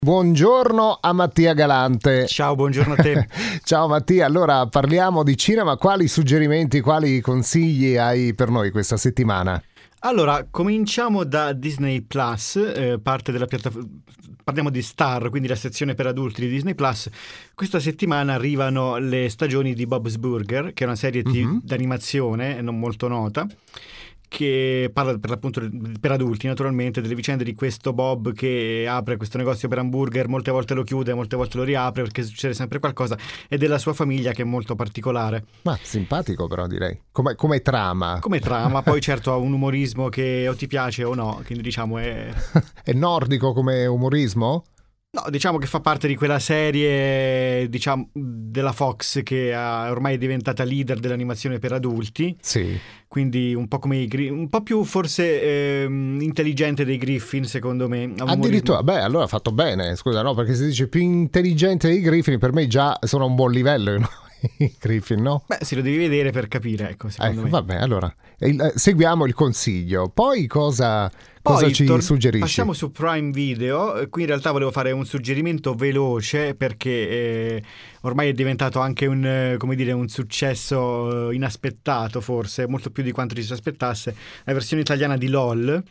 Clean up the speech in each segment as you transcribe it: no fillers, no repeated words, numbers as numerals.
Buongiorno a Mattia Galante. Ciao, buongiorno a te. Ciao Mattia, allora parliamo di cinema, quali suggerimenti, quali consigli hai per noi questa settimana? Allora, cominciamo da Disney Plus, parte della piattaforma. Parliamo di Star, quindi la sezione per adulti di Disney Plus. Questa settimana arrivano le stagioni di Bob's Burger, che è una serie d'animazione non molto nota, che parla per l'appunto per adulti, naturalmente, delle vicende di questo Bob che apre questo negozio per hamburger, molte volte lo chiude, molte volte lo riapre perché succede sempre qualcosa, e della sua famiglia che è molto particolare. Ma simpatico, però, direi. Come trama. Come trama, poi certo ha un umorismo che o ti piace o no, quindi diciamo è... È nordico come umorismo? No, diciamo che fa parte di quella serie, diciamo, della Fox che ormai è diventata leader dell'animazione per adulti. Sì. Quindi un po' come un po' più forse intelligente dei Griffin, secondo me. Addirittura, beh, allora ha fatto bene, scusa, no? Perché si dice più intelligente dei Griffin, per me già sono a un buon livello, no? I Griffin, no? Beh, se lo devi vedere per capire, ecco, secondo me. Vabbè, allora, seguiamo il consiglio. Poi cosa ci suggerisci? Passiamo su Prime Video. Qui in realtà volevo fare un suggerimento veloce perché ormai è diventato anche un successo inaspettato, forse, molto più di quanto ci si aspettasse, la versione italiana di LOL.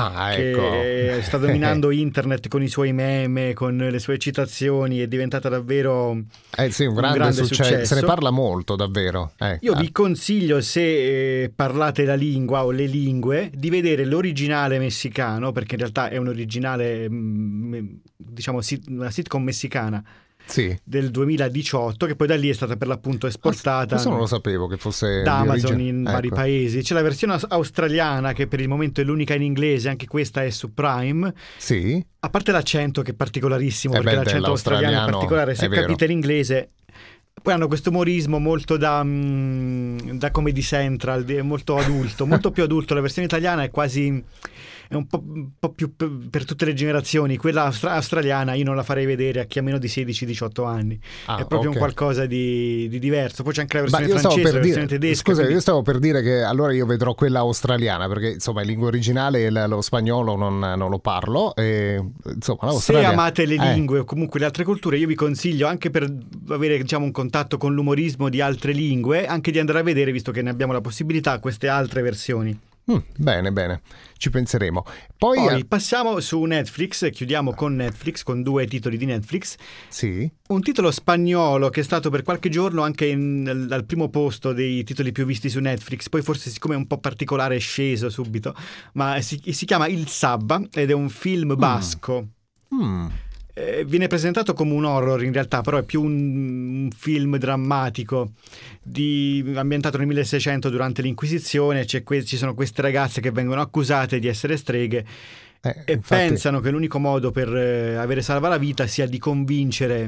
Ecco. Sta dominando internet con i suoi meme, con le sue citazioni, è diventata davvero sì, un grande successo. Se ne parla molto, davvero. Io vi consiglio, se parlate la lingua o le lingue, di vedere l'originale messicano, perché in realtà è un originale, diciamo, una sitcom messicana. Sì. Del 2018, che poi da lì è stata per l'appunto esportata. Questo non lo sapevo che fosse da Amazon in vari paesi. C'è la versione australiana che per il momento è l'unica in inglese, anche questa è su Prime. Sì. A parte l'accento che è particolarissimo, perché l'accento australiano è particolare, se capite l'inglese. Poi hanno questo umorismo molto da Comedy Central, molto adulto, molto più adulto. La versione italiana è quasi... è un po' più per tutte le generazioni. Quella australiana io non la farei vedere a chi ha meno di 16-18 anni. È proprio un qualcosa di diverso. Poi c'è anche la versione francese, la versione tedesca. Scusa, io stavo per dire che allora io vedrò quella australiana, perché insomma in lingua originale lo spagnolo non lo parlo, e, insomma, se amate le lingue o comunque le altre culture, io vi consiglio, anche per avere, diciamo, un contatto con l'umorismo di altre lingue, anche di andare a vedere, visto che ne abbiamo la possibilità, queste altre versioni. Bene, ci penseremo. Poi passiamo su Netflix, chiudiamo con Netflix, con 2 titoli di Netflix. Sì. Un titolo spagnolo che è stato per qualche giorno anche al primo posto dei titoli più visti su Netflix, poi forse siccome è un po' particolare è sceso subito, ma si chiama Il Sabba ed è un film basco. Viene presentato come un horror in realtà, però è più un film drammatico ambientato nel 1600 durante l'Inquisizione. Ci sono queste ragazze che vengono accusate di essere streghe e infatti pensano che l'unico modo per avere salva la vita sia di convincere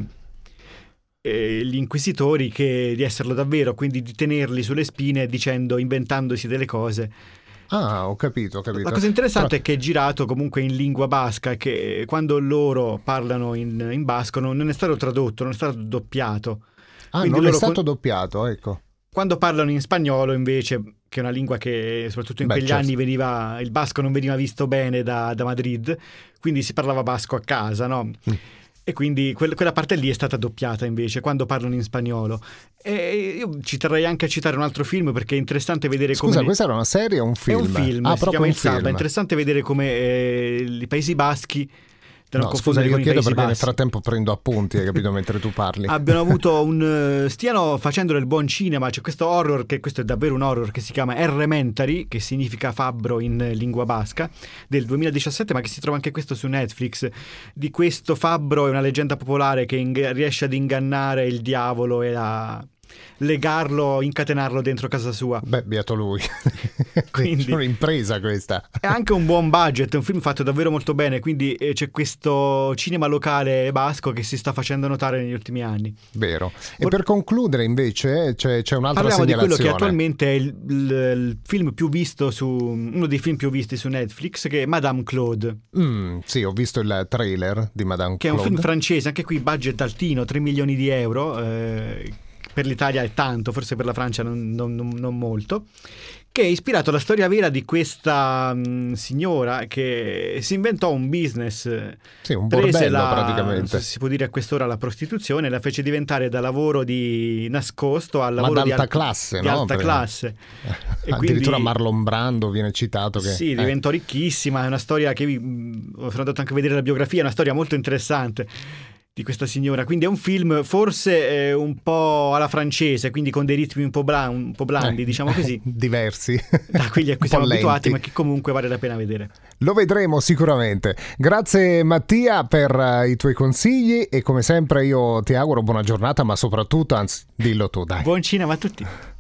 gli inquisitori di esserlo davvero, quindi di tenerli sulle spine inventandosi delle cose. Ho capito. La cosa interessante è che è girato comunque in lingua basca, che quando loro parlano in basco non è stato tradotto, non è stato doppiato. Non è stato doppiato, ecco. Quando parlano in spagnolo invece, che è una lingua che soprattutto in quegli anni il basco non veniva visto bene da Madrid, quindi si parlava basco a casa, no? E quindi quella parte lì è stata doppiata invece quando parlano in spagnolo. E io ci terrei anche a citare un altro film, perché è interessante vedere come... Scusa, questa era una serie o un film? È un film, si chiama Il Sabba. È interessante vedere come i Paesi Baschi... scusa, io chiedo perché nel frattempo prendo appunti, hai capito, mentre tu parli. Abbiano avuto stiano facendo del buon cinema. C'è questo horror, che questo è davvero un horror, che si chiama Errementari, che significa fabbro in lingua basca, del 2017, ma che si trova anche questo su Netflix. Di questo fabbro è una leggenda popolare che riesce ad ingannare il diavolo e legarlo, incatenarlo dentro casa sua. Beh, beato lui. Quindi è un'impresa questa. È anche un buon budget, è un film fatto davvero molto bene, quindi c'è questo cinema locale basco che si sta facendo notare negli ultimi anni. Vero. E per concludere invece c'è un'altra parliamo segnalazione. Di quello che attualmente è il film più visto uno dei film più visti su Netflix, che è Madame Claude. Sì, ho visto il trailer di Madame Claude. Che è un film francese, anche qui budget altino, 3 milioni di euro. Per l'Italia è tanto, forse per la Francia non molto, che è ispirato alla storia vera di questa signora che si inventò un business. Sì, un bordello praticamente. Si può dire a quest'ora la prostituzione, la fece diventare da lavoro di nascosto a lavoro di alta classe, di no? alta classe. E addirittura quindi, Marlon Brando viene citato. Che, sì, diventò ricchissima. È una storia che sono andato anche a vedere la biografia, è una storia molto interessante di questa signora. Quindi è un film forse un po' alla francese, quindi con dei ritmi un po' blandi, diciamo così. Diversi. Da quelli a cui siamo abituati, ma che comunque vale la pena vedere. Lo vedremo sicuramente. Grazie Mattia per i tuoi consigli e come sempre io ti auguro buona giornata, ma soprattutto, anzi, dillo tu, dai. Buon cinema a tutti.